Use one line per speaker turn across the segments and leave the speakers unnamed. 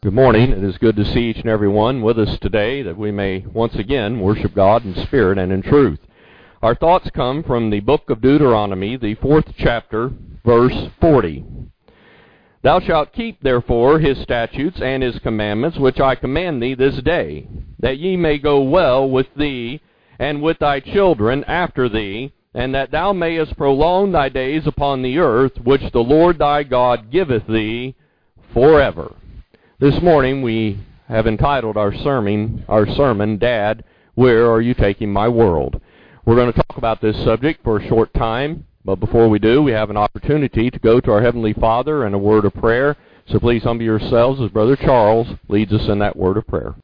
Good morning. It is good to see each and every one with us today, that we may once again worship God in spirit and in truth. Our thoughts come from the book of Deuteronomy, the 4th chapter, verse 40. Thou shalt keep therefore his statutes and his commandments, which I command thee this day, that ye may go well with thee and with thy children after thee, and that thou mayest prolong thy days upon the earth, which the Lord thy God giveth thee forever. This morning we have entitled our sermon, Dad, Where Are You Taking My World? We're going to talk about this subject for a short time, but before we do, we have an opportunity to go to our Heavenly Father and a word of prayer. So please humble yourselves as Brother Charles leads us in that word of prayer.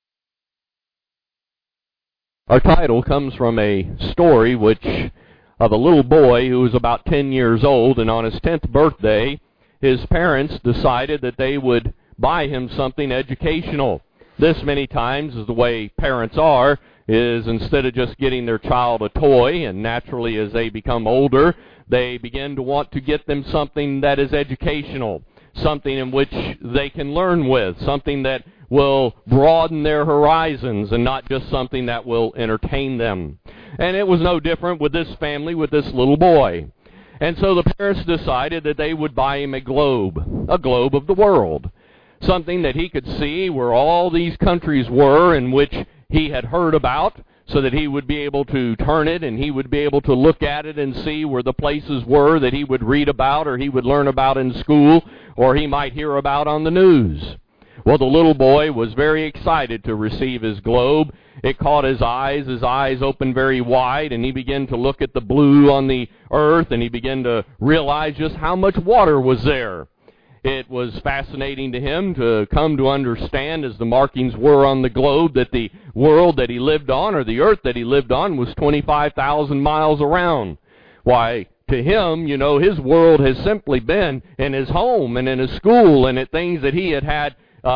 Our title comes from a story of a little boy who was about 10 years old, and on his 10th birthday, his parents decided that they would buy him something educational. This, many times, is the way parents are, is instead of just getting their child a toy, and naturally as they become older, they begin to want to get them something that is educational, something in which they can learn with, something that will broaden their horizons and not just something that will entertain them. And it was no different with this family, with this little boy. And so the parents decided that they would buy him a globe of the world, something that he could see where all these countries were in which he had heard about, so that he would be able to turn it and he would be able to look at it and see where the places were that he would read about or he would learn about in school or he might hear about on the news. Well, the little boy was very excited to receive his globe. It caught his eyes opened very wide, and he began to look at the blue on the earth, and he began to realize just how much water was there. It was fascinating to him to come to understand, as the markings were on the globe, that the world that he lived on, or the earth that he lived on, was 25,000 miles around. Why, to him, his world has simply been in his home and in his school and at things that he had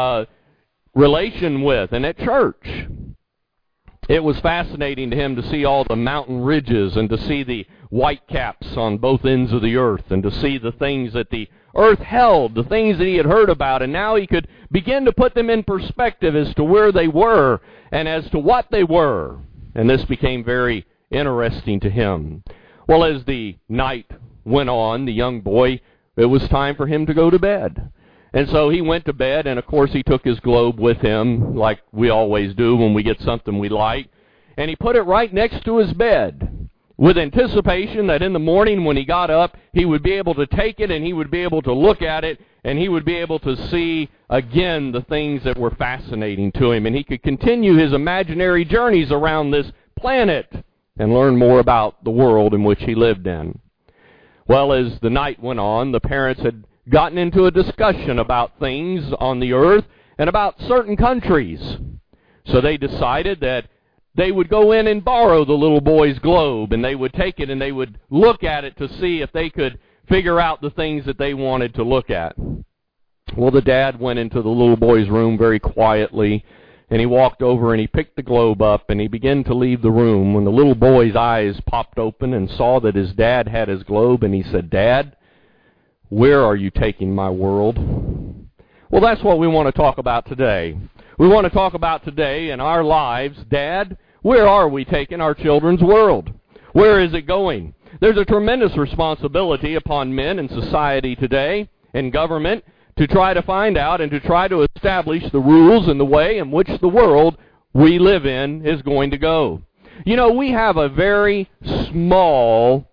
relation with and at church. It was fascinating to him to see all the mountain ridges and to see the white caps on both ends of the earth and to see the things that the earth held, the things that he had heard about, and now he could begin to put them in perspective as to where they were and as to what they were. And this became very interesting to him. Well, as the night went on, the young boy, it was time for him to go to bed. And so he went to bed, and of course he took his globe with him, like we always do when we get something we like, and he put it right next to his bed, with anticipation that in the morning when he got up, he would be able to take it and he would be able to look at it and he would be able to see again the things that were fascinating to him, and he could continue his imaginary journeys around this planet and learn more about the world in which he lived in. Well, as the night went on, the parents had gotten into a discussion about things on the earth and about certain countries. So they decided that they would go in and borrow the little boy's globe, and they would take it and they would look at it to see if they could figure out the things that they wanted to look at. Well, the dad went into the little boy's room very quietly, and he walked over and he picked the globe up and he began to leave the room when the little boy's eyes popped open and saw that his dad had his globe, and he said, "Dad, where are you taking my world?" Well, that's what we want to talk about today. We want to talk about today in our lives, Dad, where are we taking our children's world? Where is it going? There's a tremendous responsibility upon men in society today, in government, to try to find out and to try to establish the rules and the way in which the world we live in is going to go. We have a very small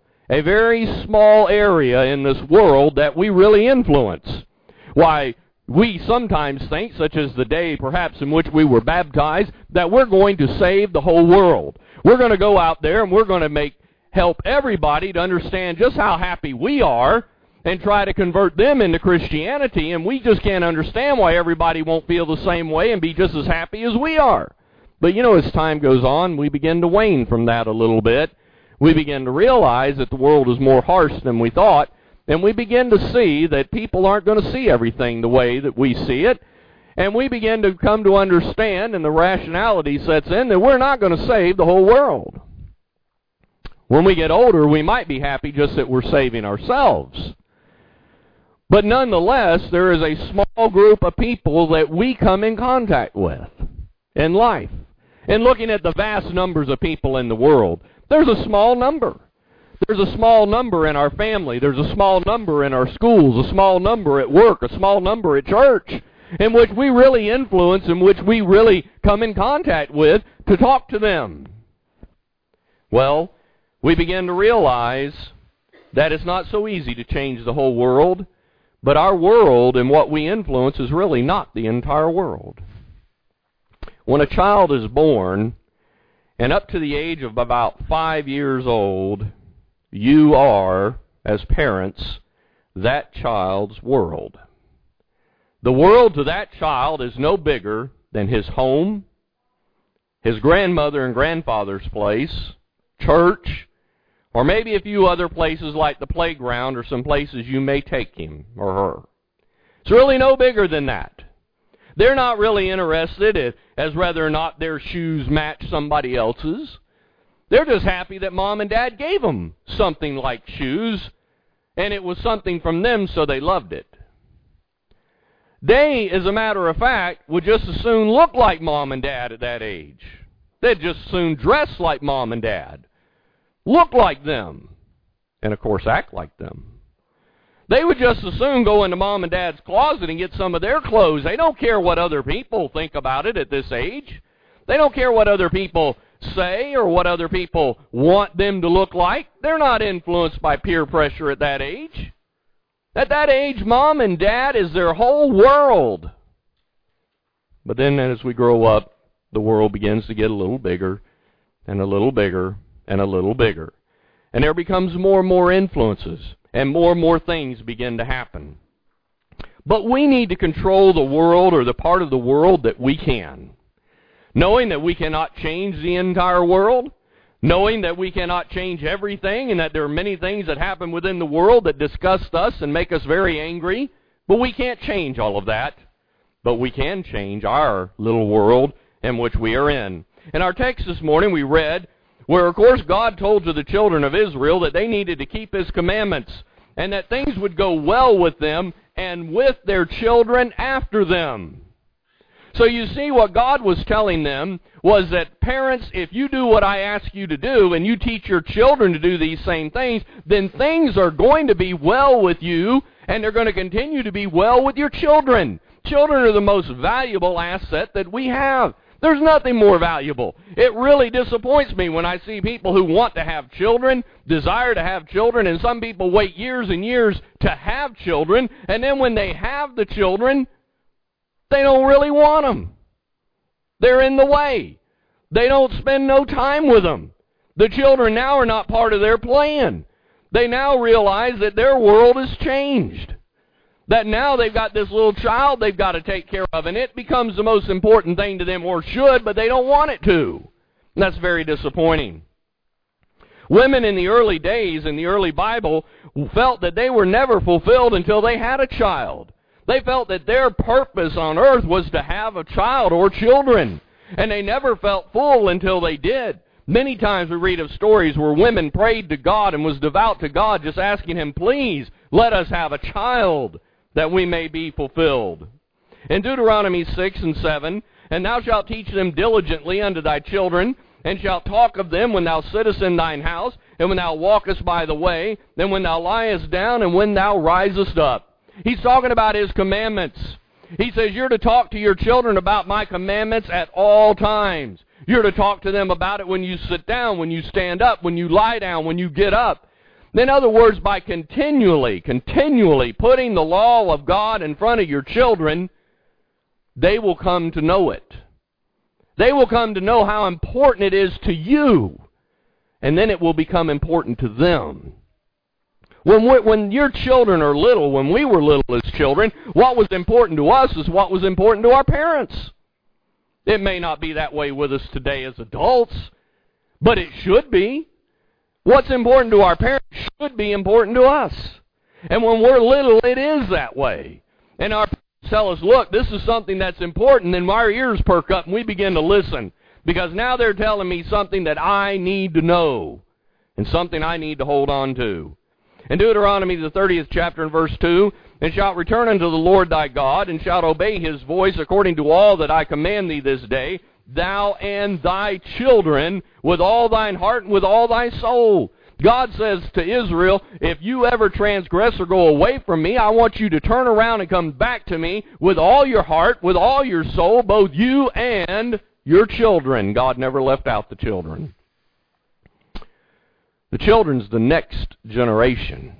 area in this world that we really influence. Why, we sometimes think, such as the day perhaps in which we were baptized, that we're going to save the whole world. We're going to go out there and we're going to help everybody to understand just how happy we are and try to convert them into Christianity, and we just can't understand why everybody won't feel the same way and be just as happy as we are. But as time goes on, we begin to wane from that a little bit. We begin to realize that the world is more harsh than we thought, and we begin to see that people aren't going to see everything the way that we see it, and we begin to come to understand, and the rationality sets in, that we're not going to save the whole world. When we get older, we might be happy just that we're saving ourselves. But nonetheless, there is a small group of people that we come in contact with in life. And looking at the vast numbers of people in the world, there's a small number. There's a small number in our family. There's a small number in our schools, a small number at work, a small number at church, in which we really influence, in which we really come in contact with to talk to them. Well, we begin to realize that it's not so easy to change the whole world, but our world and what we influence is really not the entire world. When a child is born, and up to the age of about 5 years old, you are, as parents, that child's world. The world to that child is no bigger than his home, his grandmother and grandfather's place, church, or maybe a few other places like the playground or some places you may take him or her. It's really no bigger than that. They're not really interested as whether or not their shoes match somebody else's. They're just happy that mom and dad gave them something like shoes, and it was something from them, so they loved it. They, as a matter of fact, would just as soon look like mom and dad at that age. They'd just as soon dress like mom and dad, look like them, and of course act like them. They would just as soon go into mom and dad's closet and get some of their clothes. They don't care what other people think about it at this age. They don't care what other people say or what other people want them to look like. They're not influenced by peer pressure at that age. At that age, mom and dad is their whole world. But then as we grow up, the world begins to get a little bigger and a little bigger and a little bigger. And there becomes more and more influences, and more things begin to happen. But we need to control the world, or the part of the world that we can. Knowing that we cannot change the entire world, knowing that we cannot change everything, and that there are many things that happen within the world that disgust us and make us very angry, but we can't change all of that. But we can change our little world in which we are in. In our text this morning we read where, of course, God told to the children of Israel that they needed to keep His commandments, and that things would go well with them and with their children after them. So you see, what God was telling them was that, parents, if you do what I ask you to do, and you teach your children to do these same things, then things are going to be well with you, and they're going to continue to be well with your children. Children are the most valuable asset that we have. There's nothing more valuable. It really disappoints me when I see people who want to have children, desire to have children, and some people wait years and years to have children, and then when they have the children, they don't really want them. They're in the way. They don't spend no time with them. The children now are not part of their plan. They now realize that their world has changed. That now they've got this little child they've got to take care of, and it becomes the most important thing to them, or should, but they don't want it to. And that's very disappointing. Women in the early days, in the early Bible, felt that they were never fulfilled until they had a child. They felt that their purpose on earth was to have a child or children, and they never felt full until they did. Many times we read of stories where women prayed to God and was devout to God, just asking Him, please, let us have a child, that we may be fulfilled. In Deuteronomy 6 and 7, and thou shalt teach them diligently unto thy children, and shalt talk of them when thou sittest in thine house, and when thou walkest by the way, and when thou liest down, and when thou risest up. He's talking about His commandments. He says, you're to talk to your children about my commandments at all times. You're to talk to them about it when you sit down, when you stand up, when you lie down, when you get up. In other words, by continually putting the law of God in front of your children, they will come to know it. They will come to know how important it is to you, and then it will become important to them. When your children are little, when we were little as children, what was important to us is what was important to our parents. It may not be that way with us today as adults, but it should be. What's important to our parents should be important to us. And when we're little, it is that way. And our parents tell us, look, this is something that's important, and our ears perk up and we begin to listen. Because now they're telling me something that I need to know, and something I need to hold on to. In Deuteronomy, the 30th chapter and verse 2, and shalt return unto the Lord thy God, and shalt obey his voice according to all that I command thee this day, thou and thy children, with all thine heart and with all thy soul. God says to Israel, if you ever transgress or go away from me, I want you to turn around and come back to me with all your heart, with all your soul, both you and your children. God never left out the children. The children's the next generation.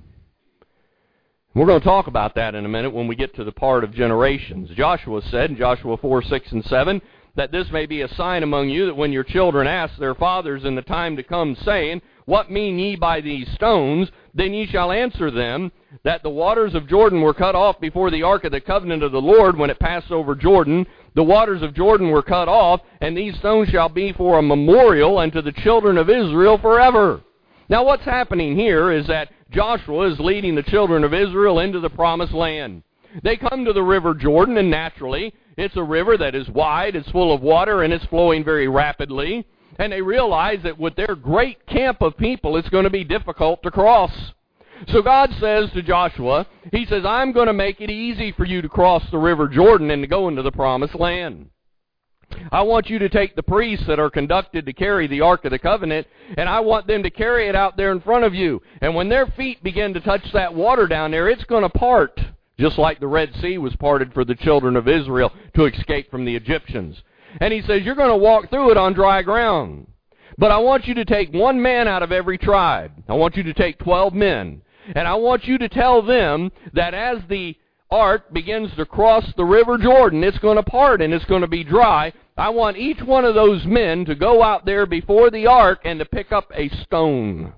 We're going to talk about that in a minute when we get to the part of generations. Joshua said in Joshua 4, 6, and 7, that this may be a sign among you, that when your children ask their fathers in the time to come, saying, what mean ye by these stones? Then ye shall answer them, that the waters of Jordan were cut off before the ark of the covenant of the Lord when it passed over Jordan. The waters of Jordan were cut off, and these stones shall be for a memorial unto the children of Israel forever. Now what's happening here is that Joshua is leading the children of Israel into the promised land. They come to the river Jordan, and naturally, it's a river that is wide, it's full of water, and it's flowing very rapidly. And they realize that with their great camp of people, it's going to be difficult to cross. So God says to Joshua, he says, I'm going to make it easy for you to cross the river Jordan and to go into the promised land. I want you to take the priests that are conducted to carry the Ark of the Covenant, and I want them to carry it out there in front of you. And when their feet begin to touch that water down there, it's going to part, just like the Red Sea was parted for the children of Israel to escape from the Egyptians. And he says, you're going to walk through it on dry ground. But I want you to take one man out of every tribe. I want you to take 12 men. And I want you to tell them that as the ark begins to cross the river Jordan, it's going to part and it's going to be dry. I want each one of those men to go out there before the ark and to pick up a stone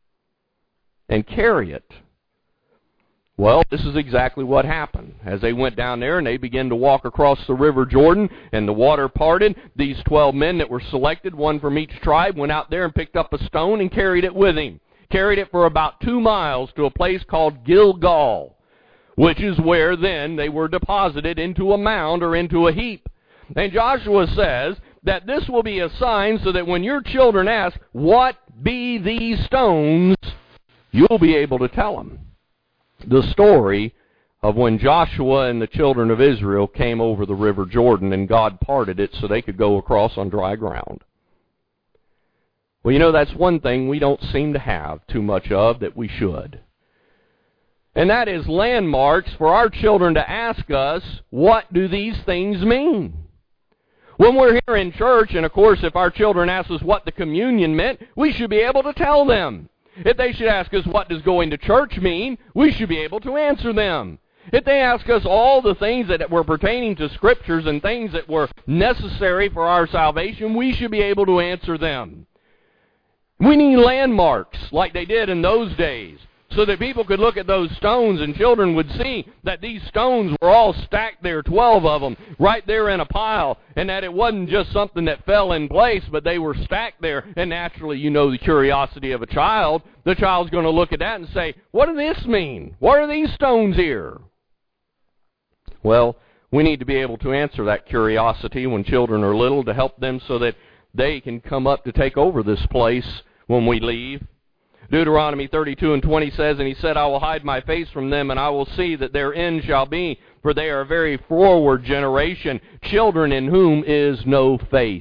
and carry it. Well, this is exactly what happened. As they went down there and they began to walk across the river Jordan and the water parted, these 12 men that were selected, one from each tribe, went out there and picked up a stone and carried it with him. Carried it for about 2 miles to a place called Gilgal, which is where then they were deposited into a mound or into a heap. And Joshua says that this will be a sign so that when your children ask, what be these stones, you'll be able to tell them the story of when Joshua and the children of Israel came over the river Jordan and God parted it so they could go across on dry ground. Well, you know, that's one thing we don't seem to have too much of that we should. And that is landmarks for our children to ask us, what do these things mean? When we're here in church, and of course if our children ask us what the communion meant, we should be able to tell them. If they should ask us, what does going to church mean, we should be able to answer them. If they ask us all the things that were pertaining to Scriptures and things that were necessary for our salvation, we should be able to answer them. We need landmarks like they did in those days, so that people could look at those stones and children would see that these stones were all stacked there, 12 of them, right there in a pile, and that it wasn't just something that fell in place, but they were stacked there. And naturally, you know the curiosity of a child. The child's going to look at that and say, what does this mean? What are these stones here? Well, we need to be able to answer that curiosity when children are little to help them so that they can come up to take over this place when we leave. Deuteronomy 32:20 says, and he said, I will hide my face from them, and I will see that their end shall be, for they are a very forward generation, children in whom is no faith.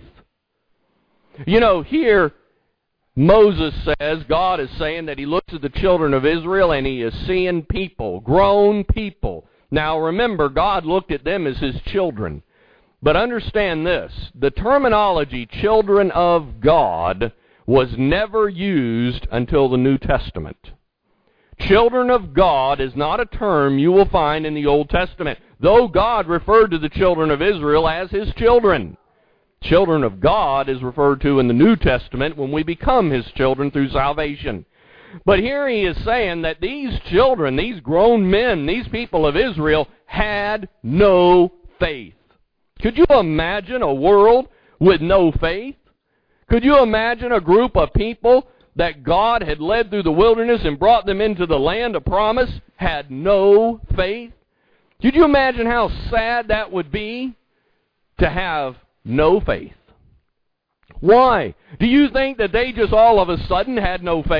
You know, here Moses says, God is saying that he looks at the children of Israel and he is seeing people, grown people. Now remember, God looked at them as his children. But understand this, the terminology children of God was never used until the New Testament. Children of God is not a term you will find in the Old Testament, though God referred to the children of Israel as his children. Children of God is referred to in the New Testament when we become his children through salvation. But here he is saying that these children, these grown men, these people of Israel had no faith. Could you imagine a world with no faith? Could you imagine a group of people that God had led through the wilderness and brought them into the land of promise had no faith? Could you imagine how sad that would be to have no faith? Why? Do you think that they just all of a sudden had no faith?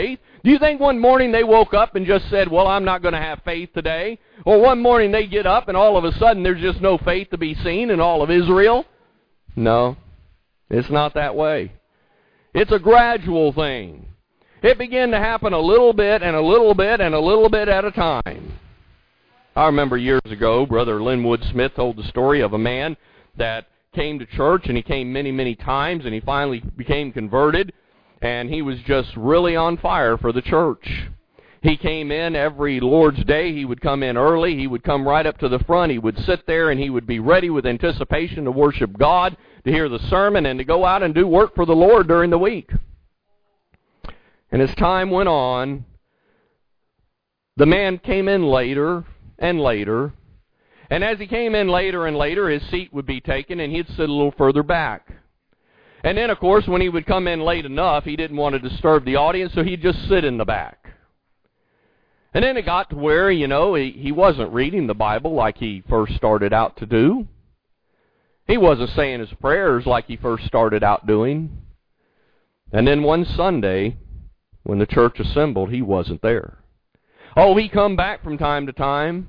Do you think one morning they woke up and just said, well, I'm not going to have faith today? Or one morning they get up and all of a sudden there's just no faith to be seen in all of Israel? No, it's not that way. It's a gradual thing. It began to happen a little bit and a little bit and a little bit at a time. I remember years ago, Brother Linwood Smith told the story of a man that came to church, and he came many, many times, and he finally became converted, and he was just really on fire for the church. He came in every Lord's Day. He would come in early. He would come right up to the front. He would sit there, and he would be ready with anticipation to worship God, to hear the sermon, and to go out and do work for the Lord during the week. And as time went on, the man came in later and later, and as he came in later and later, his seat would be taken, and he'd sit a little further back. And then, of course, when he would come in late enough, he didn't want to disturb the audience, so he'd just sit in the back. And then it got to where, he wasn't reading the Bible like he first started out to do. He wasn't saying his prayers like he first started out doing. And then one Sunday, when the church assembled, he wasn't there. Oh, he come back from time to time,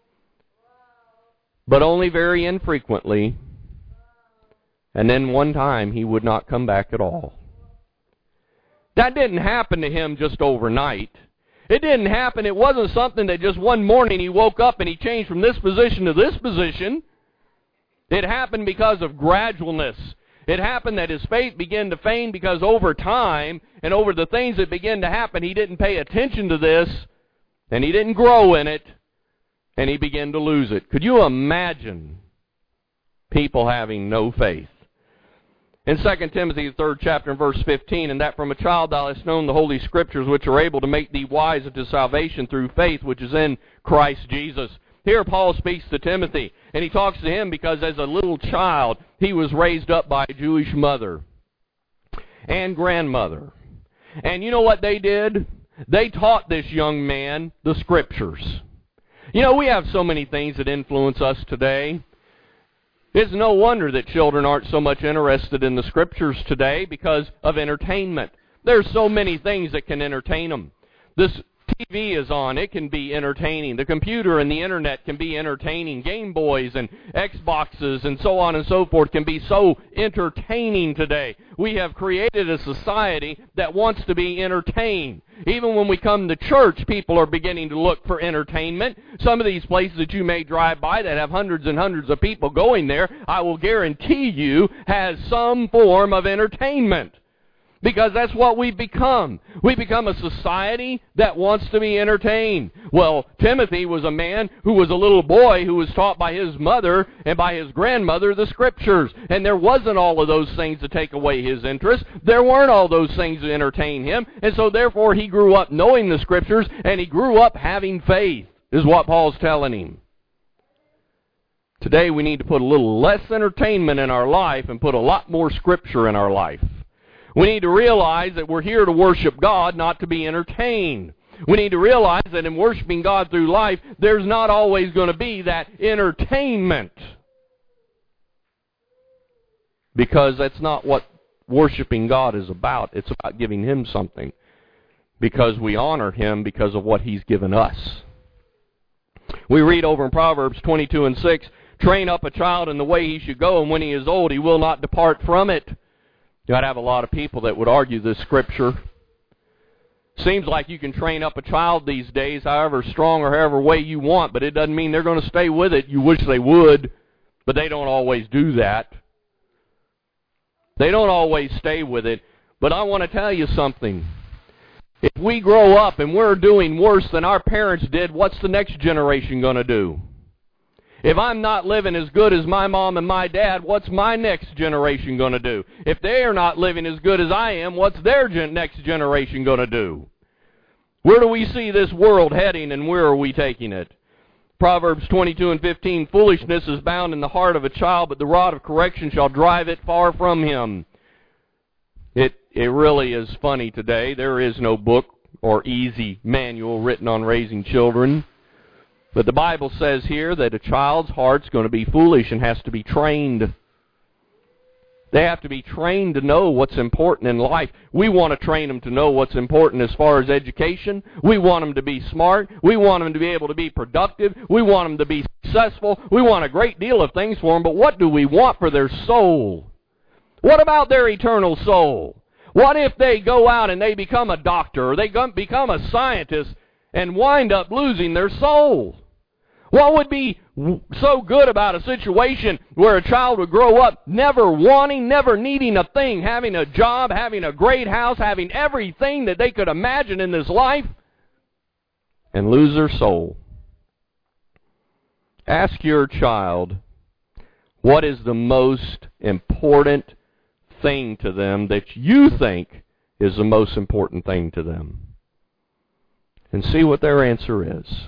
but only very infrequently. And then one time, he would not come back at all. That didn't happen to him just overnight. It didn't happen. It wasn't something that just one morning he woke up and he changed from this position to this position. It happened because of gradualness. It happened that his faith began to fade because over time and over the things that began to happen, he didn't pay attention to this, and he didn't grow in it, and he began to lose it. Could you imagine people having no faith? In 2 Timothy, the 3rd chapter, and verse 15, and that from a child thou hast known the Holy Scriptures, which are able to make thee wise unto salvation through faith, which is in Christ Jesus. Here Paul speaks to Timothy, and he talks to him because as a little child, he was raised up by a Jewish mother and grandmother. And you know what they did? They taught this young man the Scriptures. We have so many things that influence us today. It's no wonder that children aren't so much interested in the Scriptures today because of entertainment. There's so many things that can entertain them. This TV is on. It can be entertaining. The computer and the internet can be entertaining. Game Boys and Xboxes and so on and so forth can be so entertaining today. We have created a society that wants to be entertained. Even when we come to church, people are beginning to look for entertainment. Some of these places that you may drive by that have hundreds and hundreds of people going there, I will guarantee you, has some form of entertainment. Because that's what we've become. We've become a society that wants to be entertained. Well, Timothy was a man who was a little boy who was taught by his mother and by his grandmother the Scriptures. And there wasn't all of those things to take away his interest. There weren't all those things to entertain him. And so therefore he grew up knowing the Scriptures, and he grew up having faith, is what Paul's telling him. Today we need to put a little less entertainment in our life and put a lot more Scripture in our life. We need to realize that we're here to worship God, not to be entertained. We need to realize that in worshiping God through life, there's not always going to be that entertainment. Because that's not what worshiping God is about. It's about giving Him something. Because we honor Him because of what He's given us. We read over in Proverbs 22 and 6, train up a child in the way he should go, and when he is old, he will not depart from it. I'd have a lot of people that would argue this scripture. Seems like you can train up a child these days however strong or however way you want, but it doesn't mean they're going to stay with it. You wish they would, but they don't always do that. They don't always stay with it. But I want to tell you something. If we grow up and we're doing worse than our parents did, what's the next generation going to do? If I'm not living as good as my mom and my dad, what's my next generation going to do? If they are not living as good as I am, what's their next generation going to do? Where do we see this world heading, and where are we taking it? Proverbs 22 and 15, foolishness is bound in the heart of a child, but the rod of correction shall drive it far from him. It really is funny today. There is no book or easy manual written on raising children. But the Bible says here that a child's heart's going to be foolish and has to be trained. They have to be trained to know what's important in life. We want to train them to know what's important as far as education. We want them to be smart. We want them to be able to be productive. We want them to be successful. We want a great deal of things for them, but what do we want for their soul? What about their eternal soul? What if they go out and they become a doctor or they become a scientist and wind up losing their soul? What would be so good about a situation where a child would grow up never wanting, never needing a thing, having a job, having a great house, having everything that they could imagine in this life, and lose their soul? Ask your child, what is the most important thing to them that you think is the most important thing to them? And see what their answer is.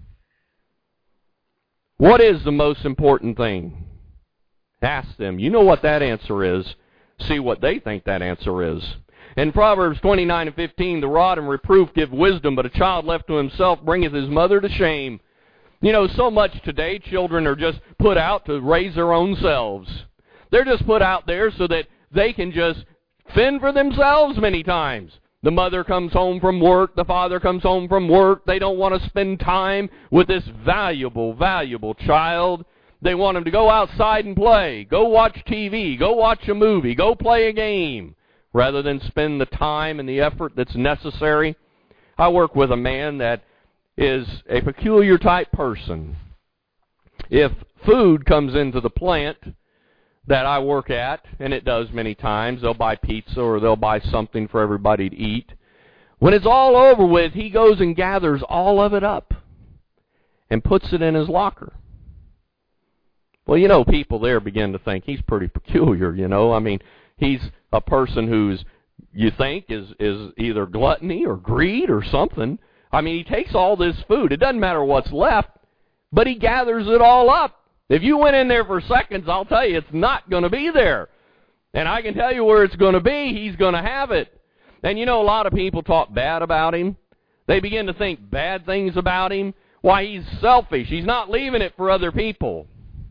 What is the most important thing? Ask them. You know what that answer is. See what they think that answer is. In Proverbs 29:15, the rod and reproof give wisdom, but a child left to himself bringeth his mother to shame. You know, so much today, children are just put out to raise their own selves. They're just put out there so that they can just fend for themselves many times. The mother comes home from work. The father comes home from work. They don't want to spend time with this valuable, valuable child. They want him to go outside and play, go watch TV, go watch a movie, go play a game, rather than spend the time and the effort that's necessary. I work with a man that is a peculiar type person. If food comes into the plant that I work at, and it does many times, they'll buy pizza or they'll buy something for everybody to eat. When it's all over with, he goes and gathers all of it up and puts it in his locker. Well, you know, people there begin to think he's pretty peculiar, you know. I mean, he's a person who's, you think, is either gluttony or greed or something. I mean, he takes all this food. It doesn't matter what's left, but he gathers it all up. If you went in there for seconds, I'll tell you, it's not going to be there. And I can tell you where it's going to be. He's going to have it. And you know, a lot of people talk bad about him. They begin to think bad things about him. Why, he's selfish. He's not leaving it for other people.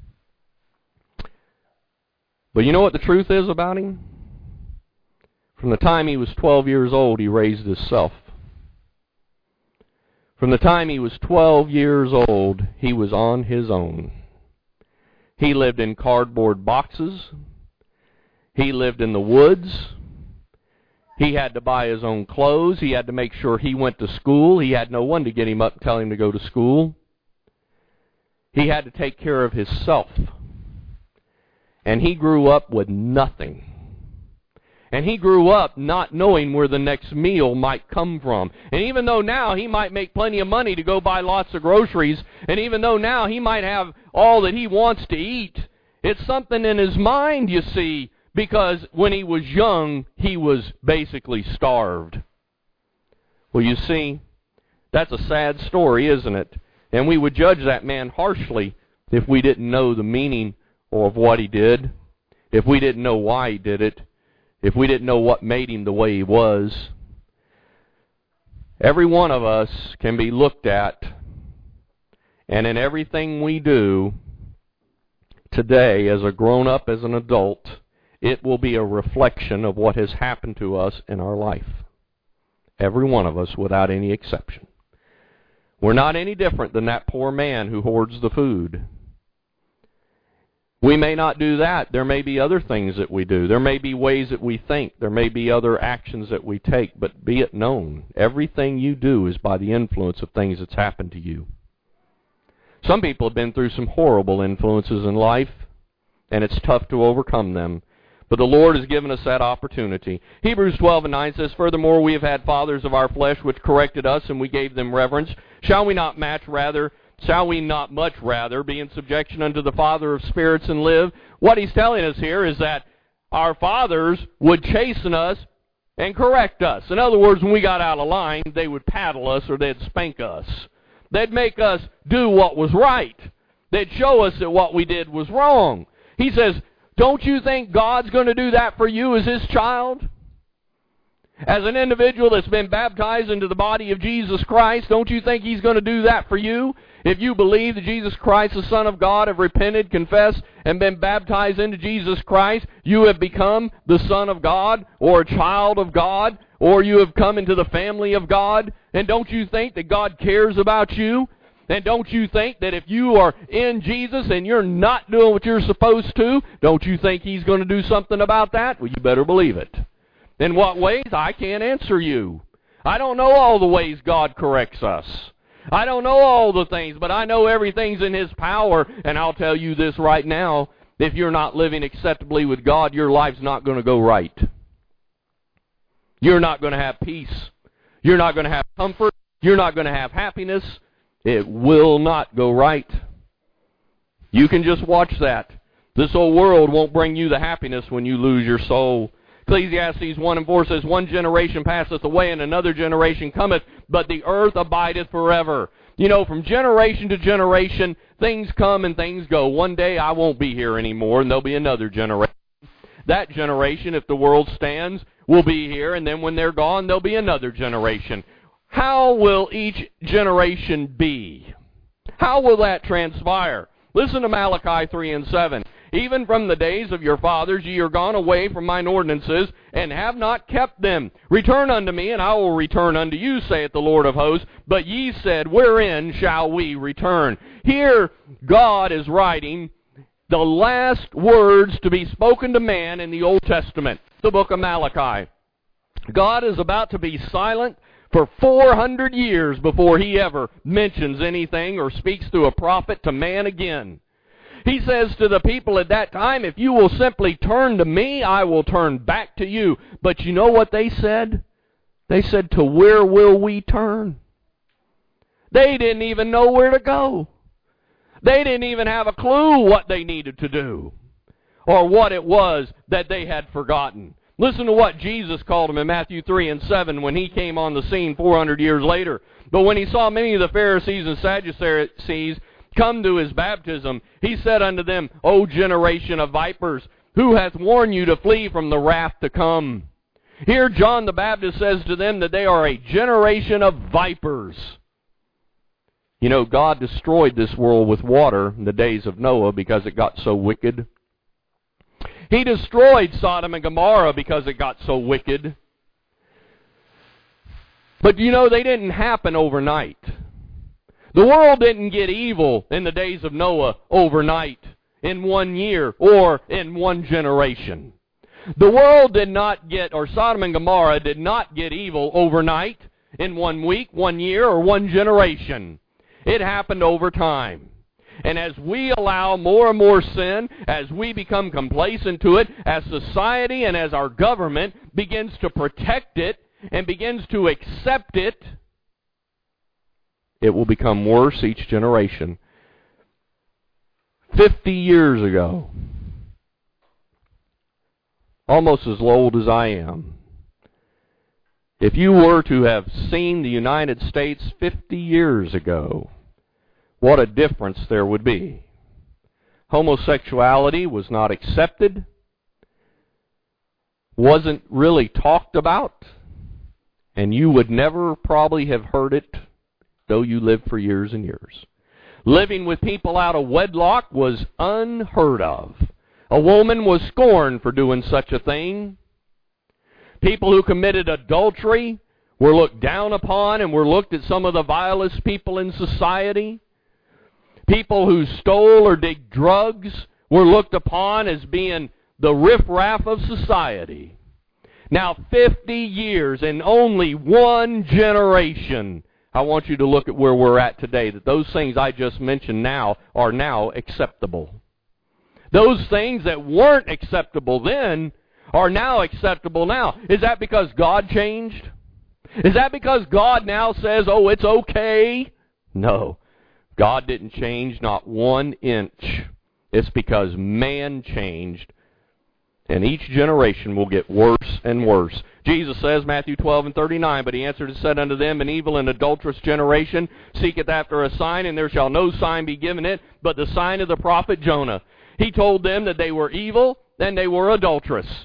But you know what the truth is about him? From the time he was 12 years old, he raised himself. From the time he was 12 years old, he was on his own. He lived in cardboard boxes. He lived in the woods. He had to buy his own clothes. He had to make sure he went to school. He had no one to get him up and tell him to go to school. He had to take care of himself. And he grew up with nothing. And he grew up not knowing where the next meal might come from. And even though now he might make plenty of money to go buy lots of groceries, and even though now he might have all that he wants to eat, it's something in his mind, you see, because when he was young, he was basically starved. Well, you see, that's a sad story, isn't it? And we would judge that man harshly if we didn't know the meaning of what he did, if we didn't know why he did it, if we didn't know what made him the way he was. Every one of us can be looked at, and in everything we do today as a grown-up, as an adult, it will be a reflection of what has happened to us in our life. Every one of us, without any exception. We're not any different than that poor man who hoards the food. We may not do that. There may be other things that we do. There may be ways that we think. There may be other actions that we take. But be it known, everything you do is by the influence of things that's happened to you. Some people have been through some horrible influences in life, and it's tough to overcome them. But the Lord has given us that opportunity. Hebrews 12:9 says, "Furthermore, we have had fathers of our flesh which corrected us, and we gave them reverence. Shall we not much rather be in subjection unto the Father of spirits and live?" What he's telling us here is that our fathers would chasten us and correct us. In other words, when we got out of line, they would paddle us or they'd spank us. They'd make us do what was right. They'd show us that what we did was wrong. He says, don't you think God's going to do that for you as His child? As an individual that's been baptized into the body of Jesus Christ, don't you think He's going to do that for you? If you believe that Jesus Christ, the Son of God, have repented, confessed, and been baptized into Jesus Christ, you have become the Son of God, or a child of God, or you have come into the family of God. And don't you think that God cares about you? And don't you think that if you are in Jesus and you're not doing what you're supposed to, don't you think He's going to do something about that? Well, you better believe it. In what ways? I can't answer you. I don't know all the ways God corrects us. I don't know all the things, but I know everything's in His power. And I'll tell you this right now, if you're not living acceptably with God, your life's not going to go right. You're not going to have peace. You're not going to have comfort. You're not going to have happiness. It will not go right. You can just watch that. This old world won't bring you the happiness when you lose your soul. Ecclesiastes 1:4 says, One generation passeth away, and another generation cometh, but the earth abideth forever. You know, from generation to generation, things come and things go. One day I won't be here anymore, and there'll be another generation. That generation, if the world stands, will be here, and then when they're gone, there'll be another generation. How will each generation be? How will that transpire? Listen to Malachi 3:7. Even from the days of your fathers ye are gone away from mine ordinances, and have not kept them. Return unto me, and I will return unto you, saith the Lord of hosts. But ye said, Wherein shall we return? Here God is writing the last words to be spoken to man in the Old Testament, the book of Malachi. God is about to be silent for 400 years before He ever mentions anything or speaks through a prophet to man again. He says to the people at that time, if you will simply turn to me, I will turn back to you. But you know what they said? They said, to where will we turn? They didn't even know where to go. They didn't even have a clue what they needed to do or what it was that they had forgotten. Listen to what Jesus called them in Matthew 3:7 when He came on the scene 400 years later. But when He saw many of the Pharisees and Sadducees come to His baptism, He said unto them, O generation of vipers, who hath warned you to flee from the wrath to come? Here John the Baptist says to them that they are a generation of vipers. You know, God destroyed this world with water in the days of Noah because it got so wicked. He destroyed Sodom and Gomorrah because it got so wicked. But you know, they didn't happen overnight. The world didn't get evil in the days of Noah overnight, in 1 year, or in one generation. The world did not get, or Sodom and Gomorrah did not get evil overnight, in 1 week, 1 year, or one generation. It happened over time. And as we allow more and more sin, as we become complacent to it, as society and as our government begins to protect it and begins to accept it, it will become worse each generation. 50 years ago, almost as old as I am, if you were to have seen the United States 50 years ago, what a difference there would be. Homosexuality was not accepted, wasn't really talked about, and you would never probably have heard it, though you lived for years and years. Living with people out of wedlock was unheard of. A woman was scorned for doing such a thing. People who committed adultery were looked down upon and were looked at some of the vilest people in society. People who stole or did drugs were looked upon as being the riffraff of society. Now, 50 years and only one generation, I want you to look at where we're at today, that those things I just mentioned now are now acceptable. Those things that weren't acceptable then are now acceptable now. Is that because God changed? Is that because God now says, oh, it's okay? No. God didn't change not 1 inch. It's because man changed. And each generation will get worse and worse. Jesus says, Matthew 12:39, But He answered and said unto them, An evil and adulterous generation seeketh after a sign, and there shall no sign be given it, but the sign of the prophet Jonah. He told them that they were evil and they were adulterous.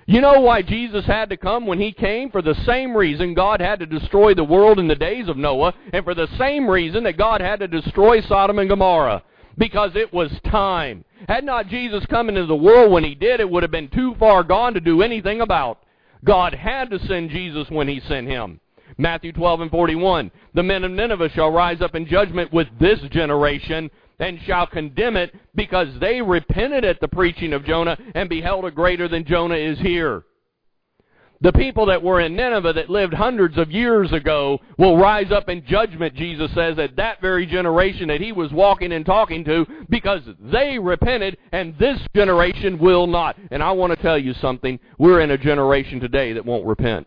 You know why Jesus had to come when He came? For the same reason God had to destroy the world in the days of Noah, and for the same reason that God had to destroy Sodom and Gomorrah. Because it was time. Had not Jesus come into the world when He did, it would have been too far gone to do anything about. God had to send Jesus when He sent Him. Matthew 12:41, the men of Nineveh shall rise up in judgment with this generation, and shall condemn it, because they repented at the preaching of Jonah, and beheld a greater than Jonah is here. The people that were in Nineveh that lived hundreds of years ago will rise up in judgment, Jesus says, at that very generation that He was walking and talking to, because they repented, and this generation will not. And I want to tell you something. We're in a generation today that won't repent.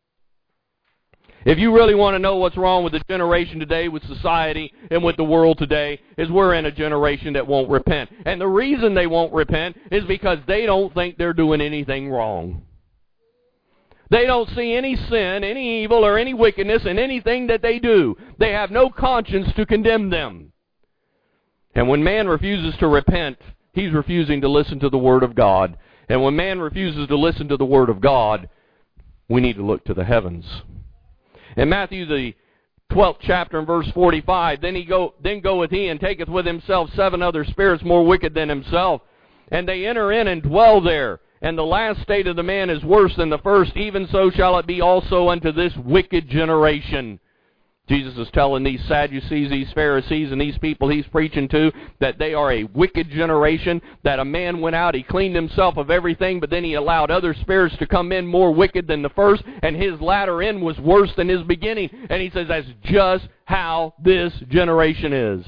If you really want to know what's wrong with the generation today, with society, and with the world today, is we're in a generation that won't repent. And the reason they won't repent is because they don't think they're doing anything wrong. They don't see any sin, any evil, or any wickedness in anything that they do. They have no conscience to condemn them. And when man refuses to repent, he's refusing to listen to the Word of God. And when man refuses to listen to the Word of God, we need to look to the heavens. In Matthew the 12th chapter and verse 45, then goeth he and taketh with himself 7 other spirits more wicked than himself, and they enter in and dwell there. And the last state of the man is worse than the first, even so shall it be also unto this wicked generation. Jesus is telling these Sadducees, these Pharisees, and these people He's preaching to that they are a wicked generation, that a man went out, he cleaned himself of everything, but then he allowed other spirits to come in more wicked than the first, and his latter end was worse than his beginning. And He says that's just how this generation is.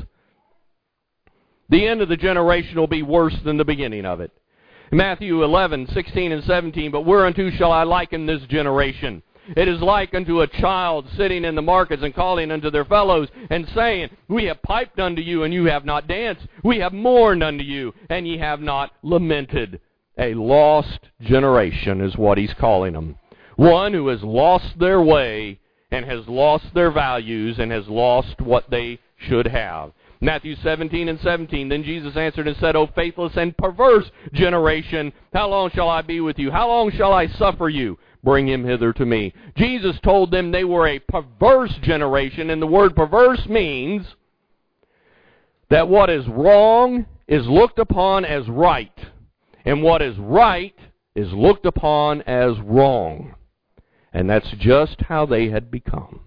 The end of the generation will be worse than the beginning of it. Matthew 11:16 and 17, but whereunto shall I liken this generation? It is like unto a child sitting in the markets and calling unto their fellows and saying, We have piped unto you, and you have not danced. We have mourned unto you, and ye have not lamented. A lost generation is what He's calling them. One who has lost their way and has lost their values and has lost what they should have. Matthew 17 and 17, then Jesus answered and said, O faithless and perverse generation, how long shall I be with you? How long shall I suffer you? Bring him hither to me. Jesus told them they were a perverse generation, and the word perverse means that what is wrong is looked upon as right, and what is right is looked upon as wrong. And that's just how they had become.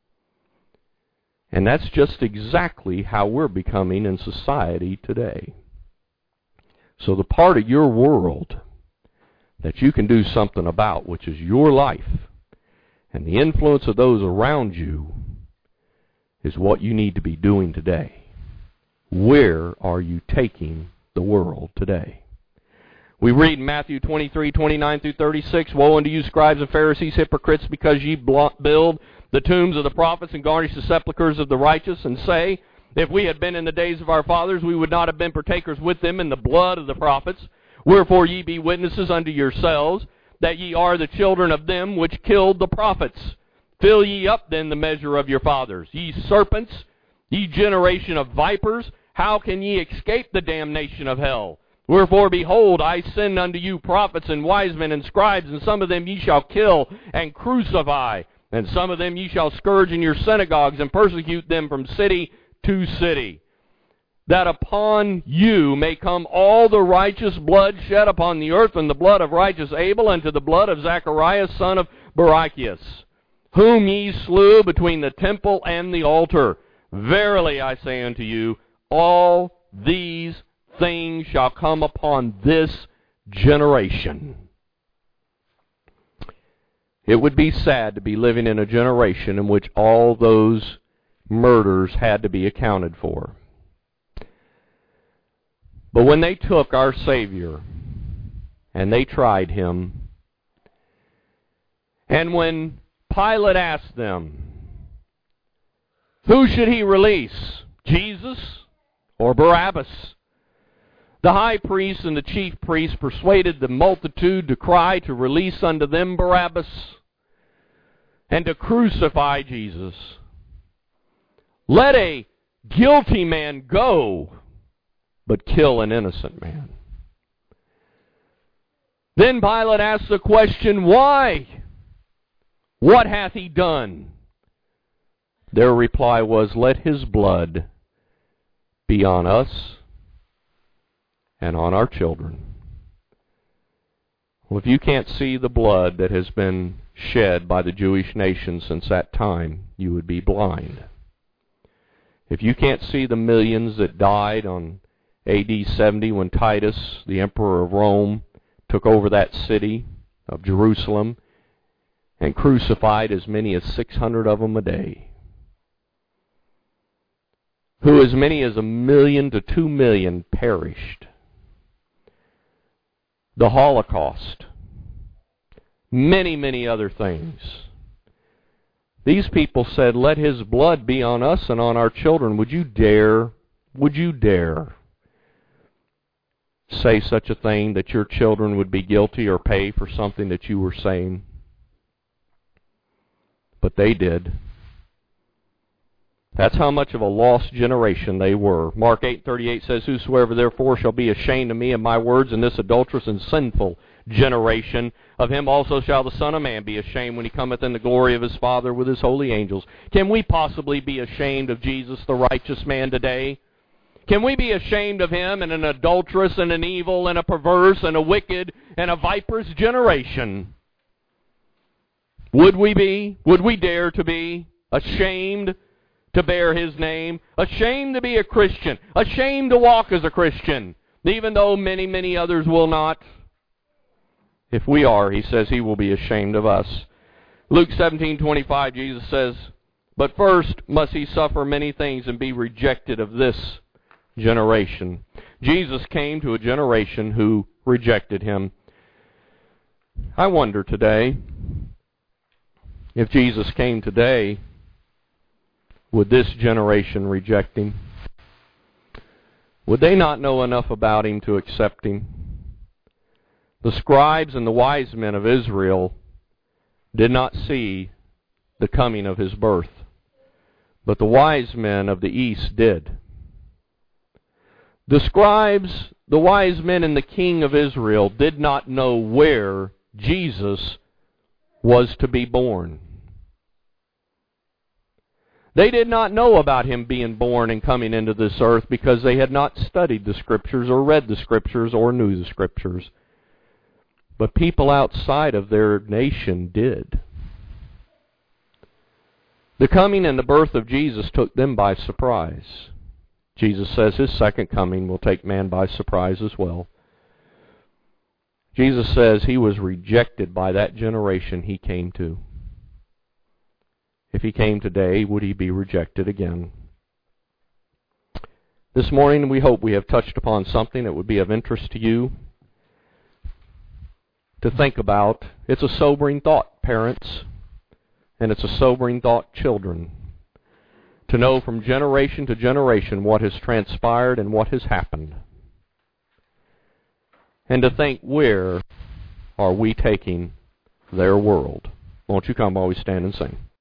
And that's just exactly how we're becoming in society today. So the part of your world that you can do something about, which is your life, and the influence of those around you, is what you need to be doing today. Where are you taking the world today? We read in Matthew 23:29 through 36, Woe unto you, scribes and Pharisees, hypocrites, because ye build the tombs of the prophets and garnish the sepulchres of the righteous, and say, If we had been in the days of our fathers, we would not have been partakers with them in the blood of the prophets. Wherefore ye be witnesses unto yourselves, that ye are the children of them which killed the prophets. Fill ye up then the measure of your fathers. Ye serpents, ye generation of vipers, how can ye escape the damnation of hell? Wherefore, behold, I send unto you prophets and wise men and scribes, and some of them ye shall kill and crucify, and some of them ye shall scourge in your synagogues, and persecute them from city to city, that upon you may come all the righteous blood shed upon the earth, and the blood of righteous Abel, and to the blood of Zacharias, son of Barachias, whom ye slew between the temple and the altar. Verily I say unto you, all these things shall come upon this generation. It would be sad to be living in a generation in which all those murders had to be accounted for. But when they took our Savior and they tried Him, and when Pilate asked them, who should he release, Jesus or Barabbas? The high priest and the chief priests persuaded the multitude to cry to release unto them Barabbas and to crucify Jesus. Let a guilty man go, but kill an innocent man. Then Pilate asked the question, why? What hath he done? Their reply was, let his blood be on us and on our children. Well, if you can't see the blood that has been shed by the Jewish nation since that time, you would be blind. If you can't see the millions that died on AD 70 when Titus, the emperor of Rome, took over that city of Jerusalem and crucified as many as 600 of them a day, who as many as 1 million to 2 million perished. The Holocaust, many, many other things. These people said, let his blood be on us and on our children. Would you dare say such a thing, that your children would be guilty or pay for something that you were saying? But they did. That's how much of a lost generation they were. Mark 8:38 says, whosoever therefore shall be ashamed of me and my words in this adulterous and sinful generation, of him also shall the Son of Man be ashamed when he cometh in the glory of his Father with his holy angels. Can we possibly be ashamed of Jesus, the righteous man, today? Can we be ashamed of him in an adulterous and an evil and a perverse and a wicked and a viperous generation? Would we be? Would we dare to be ashamed to bear his name? Ashamed to be a Christian? Ashamed to walk as a Christian? Even though many, many others will not? If we are, he says he will be ashamed of us. Luke 17:25, Jesus says, but first must he suffer many things and be rejected of this generation. Jesus came to a generation who rejected him. I wonder today, if Jesus came today, would this generation reject him? Would they not know enough about him to accept him? The scribes and the wise men of Israel did not see the coming of his birth, but the wise men of the east did. The scribes, the wise men, and the king of Israel did not know where Jesus was to be born. They did not know about him being born and coming into this earth because they had not studied the Scriptures or read the Scriptures or knew the Scriptures. But people outside of their nation did. The coming and the birth of Jesus took them by surprise. Jesus says his second coming will take man by surprise as well. Jesus says he was rejected by that generation he came to. If he came today, would he be rejected again? This morning, we hope we have touched upon something that would be of interest to you to think about. It's a sobering thought, parents, and it's a sobering thought, children, to know from generation to generation what has transpired and what has happened. And to think, where are we taking their world? Won't you come while we stand and sing?